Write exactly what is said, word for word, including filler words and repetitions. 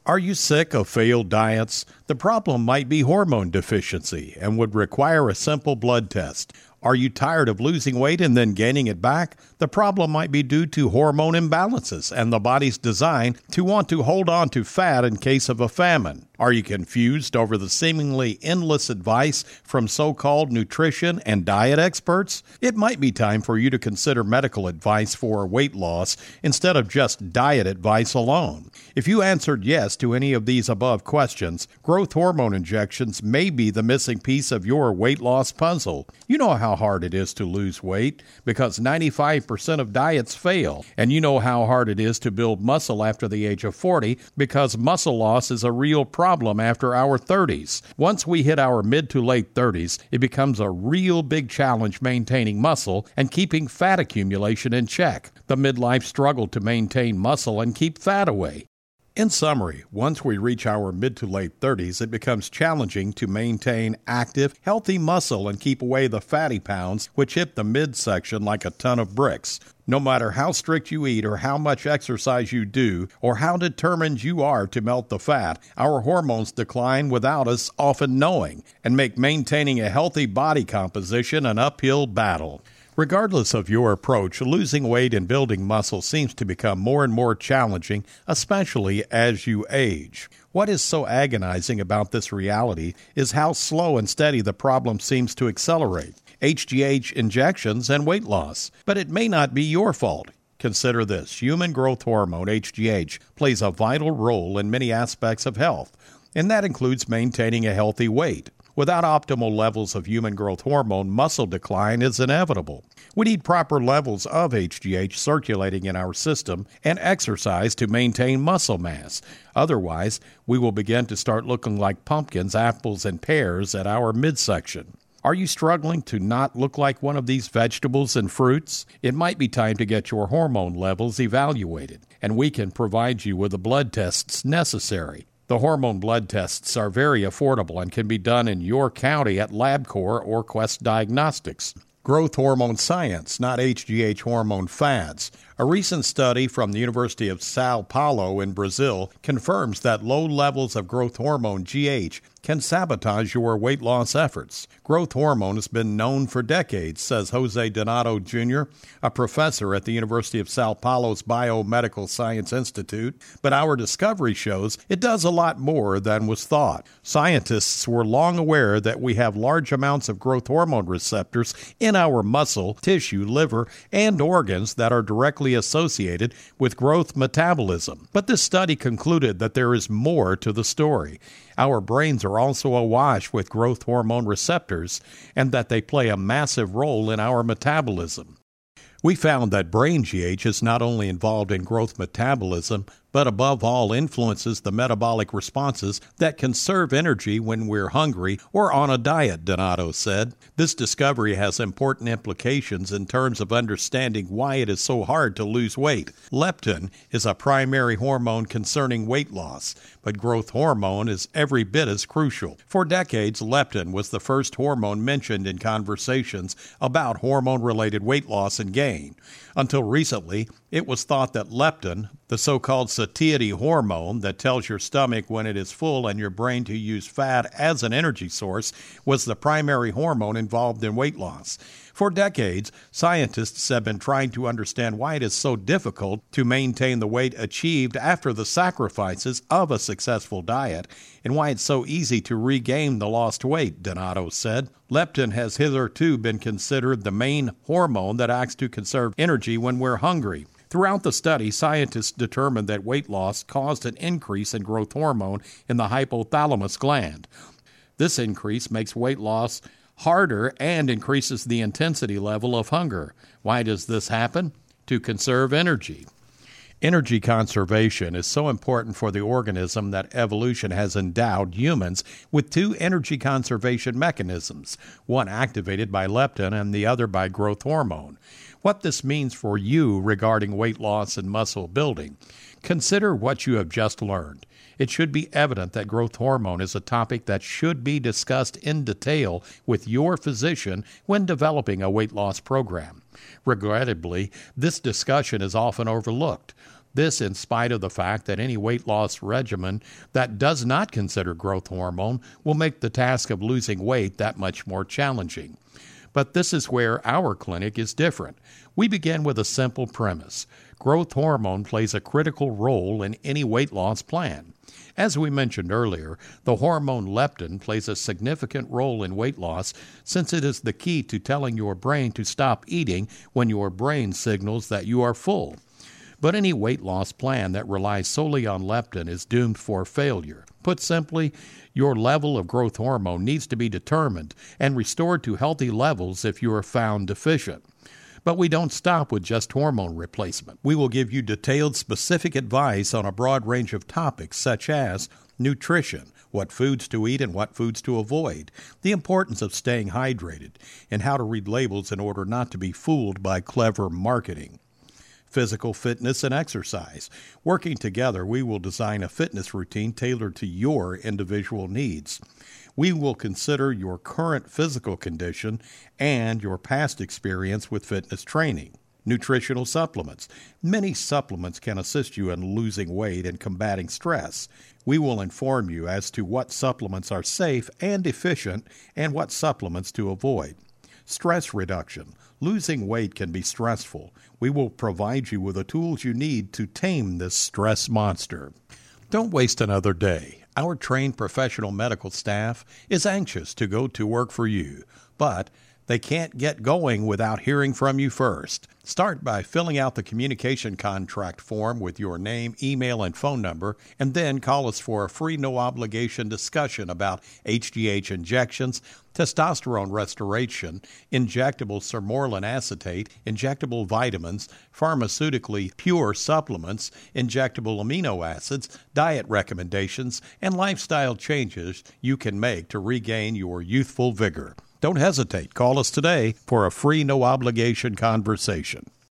Are you sick of failed diets? The problem might be hormone deficiency and would require a simple blood test. Are you tired of losing weight and then gaining it back? The problem might be due to hormone imbalances and the body's design to want to hold on to fat in case of a famine. Are you confused over the seemingly endless advice from so-called nutrition and diet experts? It might be time for you to consider medical advice for weight loss instead of just diet advice alone. If you answered yes to any of these above questions, growth hormone injections may be the missing piece of your weight loss puzzle. You know how hard it is to lose weight because ninety-five percent of diets fail, and you know how hard it is to build muscle after the age of forty because muscle loss is a real problem after our thirties. Once we hit our mid to late thirties, it becomes a real big challenge maintaining muscle and keeping fat accumulation in check. The midlife struggle to maintain muscle and keep fat away. In summary, once we reach our mid to late thirties, it becomes challenging to maintain active, healthy muscle and keep away the fatty pounds which hit the midsection like a ton of bricks. No matter how strict you eat or how much exercise you do or how determined you are to melt the fat, our hormones decline without us often knowing and make maintaining a healthy body composition an uphill battle. Regardless of your approach, losing weight and building muscle seems to become more and more challenging, especially as you age. What is so agonizing about this reality is how slow and steady the problem seems to accelerate. H G H injections and weight loss. But it may not be your fault. Consider this. Human growth hormone, H G H, plays a vital role in many aspects of health, and that includes maintaining a healthy weight. Without optimal levels of human growth hormone, muscle decline is inevitable. We need proper levels of H G H circulating in our system and exercise to maintain muscle mass. Otherwise, we will begin to start looking like pumpkins, apples, and pears at our midsection. Are you struggling to not look like one of these vegetables and fruits? It might be time to get your hormone levels evaluated, and we can provide you with the blood tests necessary. The hormone blood tests are very affordable and can be done in your county at LabCorp or Quest Diagnostics. Growth hormone science, not H G H hormone fads. A recent study from the University of Sao Paulo in Brazil confirms that low levels of growth hormone G H can sabotage your weight loss efforts. Growth hormone has been known for decades, says Jose Donato Junior, a professor at the University of Sao Paulo's Biomedical Science Institute, but our discovery shows it does a lot more than was thought. Scientists were long aware that we have large amounts of growth hormone receptors in our muscle, tissue, liver, and organs that are directly associated with growth metabolism. But this study concluded that there is more to the story. Our brains are also awash with growth hormone receptors, and that they play a massive role in our metabolism. We found that brain G H is not only involved in growth metabolism, but above all influences the metabolic responses that conserve energy when we're hungry or on a diet, Donato said. This discovery has important implications in terms of understanding why it is so hard to lose weight. Leptin is a primary hormone concerning weight loss, but growth hormone is every bit as crucial. For decades, leptin was the first hormone mentioned in conversations about hormone-related weight loss and gain. Until recently, it was thought that leptin, the so-called satiety hormone that tells your stomach when it is full and your brain to use fat as an energy source, was the primary hormone involved in weight loss. For decades, scientists have been trying to understand why it is so difficult to maintain the weight achieved after the sacrifices of a successful diet, and why it's so easy to regain the lost weight, Donato said. Leptin has hitherto been considered the main hormone that acts to conserve energy when we're hungry. Throughout the study, scientists determined that weight loss caused an increase in growth hormone in the hypothalamus gland. This increase makes weight loss harder and increases the intensity level of hunger. Why does this happen? To conserve energy. Energy conservation is so important for the organism that evolution has endowed humans with two energy conservation mechanisms, one activated by leptin and the other by growth hormone. What this means for you regarding weight loss and muscle building. Consider what you have just learned. It should be evident that growth hormone is a topic that should be discussed in detail with your physician when developing a weight loss program. Regrettably, this discussion is often overlooked. This in spite of the fact that any weight loss regimen that does not consider growth hormone will make the task of losing weight that much more challenging. But this is where our clinic is different. We begin with a simple premise. Growth hormone plays a critical role in any weight loss plan. As we mentioned earlier, the hormone leptin plays a significant role in weight loss since it is the key to telling your brain to stop eating when your brain signals that you are full. But any weight loss plan that relies solely on leptin is doomed for failure. Put simply, your level of growth hormone needs to be determined and restored to healthy levels if you are found deficient. But we don't stop with just hormone replacement. We will give you detailed, specific advice on a broad range of topics such as nutrition, what foods to eat and what foods to avoid, the importance of staying hydrated, and how to read labels in order not to be fooled by clever marketing. Physical fitness and exercise. Working together, we will design a fitness routine tailored to your individual needs. We will consider your current physical condition and your past experience with fitness training. Nutritional supplements. Many supplements can assist you in losing weight and combating stress. We will inform you as to what supplements are safe and efficient and what supplements to avoid. Stress reduction. Losing weight can be stressful. We will provide you with the tools you need to tame this stress monster. Don't waste another day. Our trained professional medical staff is anxious to go to work for you, but they can't get going without hearing from you first. Start by filling out the communication contract form with your name, email, and phone number, and then call us for a free no-obligation discussion about H G H injections, testosterone restoration, injectable sermorelin acetate, injectable vitamins, pharmaceutically pure supplements, injectable amino acids, diet recommendations, and lifestyle changes you can make to regain your youthful vigor. Don't hesitate. Call us today for a free no-obligation conversation.